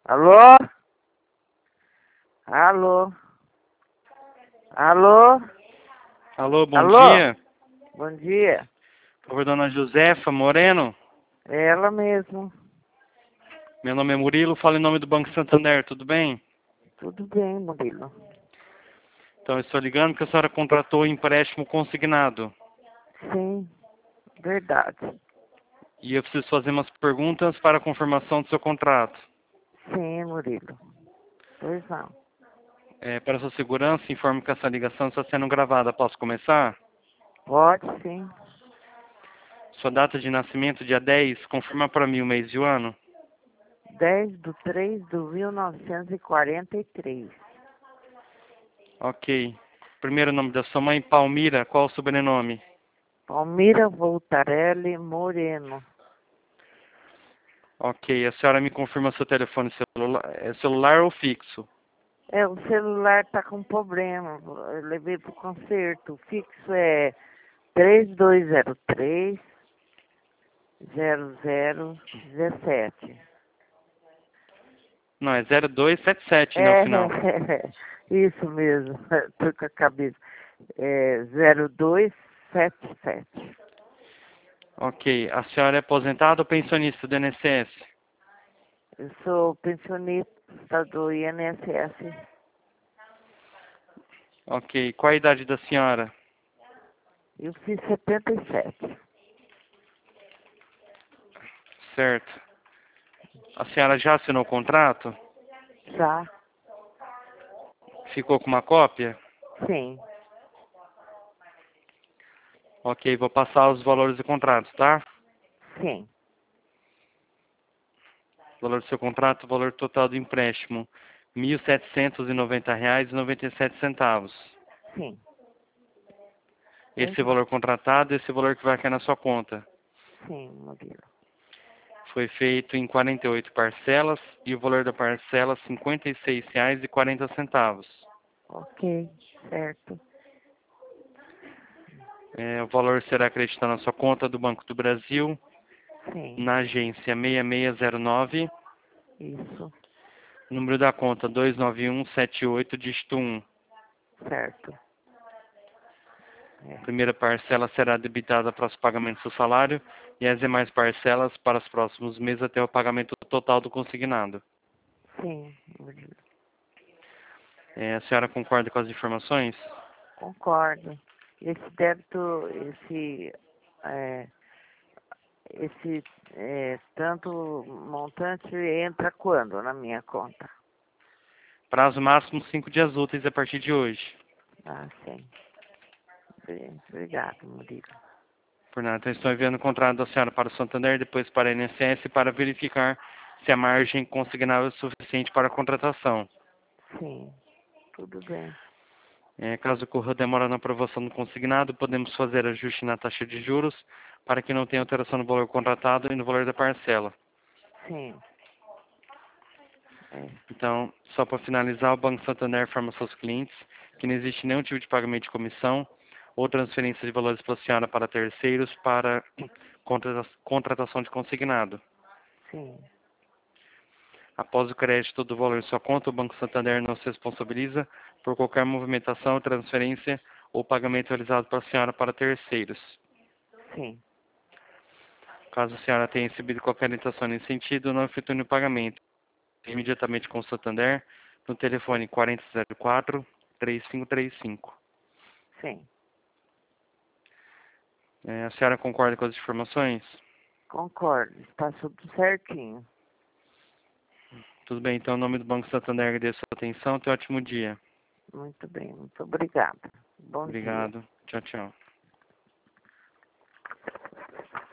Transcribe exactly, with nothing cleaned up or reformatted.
Alô? Alô? Alô? Alô, bom Alô? dia. Bom dia. Por favor, dona Josefa Moreno. É ela mesmo. Meu nome é Murilo, falo em nome do Banco Santander, tudo bem? Tudo bem, Murilo. Então, eu estou ligando porque a senhora contratou um empréstimo consignado. Sim, verdade. E eu preciso fazer umas perguntas para a confirmação do seu contrato. Sim, Murilo. Pois não. É, para sua segurança, informo que essa ligação está sendo gravada. Posso começar? Pode sim. Sua data de nascimento, dia dez, confirma para mim o mês e o ano. dez de três de mil novecentos e quarenta e três. Ok. Primeiro nome da sua mãe, Palmira. Qual o sobrenome? Palmira Voltarelli Moreno. Ok. A senhora me confirma seu telefone celular, é celular ou fixo? É, o celular tá com problema. Eu levei pro conserto. O fixo é três dois zero três zero zero dezessete. Não, é zero dois sete sete, né, o É, final. isso mesmo. Tô com a cabeça. É zero dois sete sete. Ok. A senhora é aposentada ou pensionista do I N S S? Eu sou pensionista do I N S S. Ok. Qual a idade da senhora? Eu fiz setenta e sete. Certo. A senhora já assinou o contrato? Já? Ficou com uma cópia? Sim. Ok, vou passar os valores do contrato, tá? Sim. Valor do seu contrato, valor total do empréstimo, mil setecentos e noventa reais e noventa e sete centavos. Sim. Pois Esse não. valor contratado, esse valor que vai cair na sua conta. Sim, Murilo. Foi feito em quarenta e oito parcelas e o valor da parcela cinquenta e seis reais e quarenta centavos. Ok, certo. É, o valor será acreditado na sua conta do Banco do Brasil, Sim. na agência seis seis zero nove, Isso. número da conta dois nove um sete oito, dígito um. Certo. É. A primeira parcela será debitada para os pagamentos do salário e as demais parcelas para os próximos meses até o pagamento total do consignado. Sim, Murilo. É, a senhora concorda com as informações? Concordo. Esse débito, esse, é, esse é, tanto montante entra quando na minha conta? Prazo máximo cinco dias úteis a partir de hoje. Ah, sim. Bem, obrigado, Murilo. Por nada, então estou enviando o contrato da senhora para o Santander, depois para a I N S S para verificar se a margem consignável é suficiente para a contratação. Sim, tudo bem. É, caso ocorra demora na aprovação do consignado, podemos fazer ajuste na taxa de juros para que não tenha alteração no valor contratado e no valor da parcela. Sim. É, Então, só para finalizar, o Banco Santander informa seus clientes que não existe nenhum tipo de pagamento de comissão ou transferência de valores pela senhora para terceiros para contrata- contratação de consignado. sim. Após o crédito do valor em sua conta, o Banco Santander não se responsabiliza por qualquer movimentação, transferência ou pagamento realizado pela senhora para terceiros. Sim. Caso a senhora tenha recebido qualquer orientação nesse sentido, não efetue o pagamento imediatamente com o Santander no telefone quatro zero quatro, três cinco três cinco. Sim. É, a senhora concorda com as informações? Concordo. Está tudo certinho. Tudo bem, então, em nome do Banco Santander, agradeço a sua atenção. Tenha um ótimo dia. Muito bem. Muito obrigada. Bom dia. Obrigado. Tchau, tchau.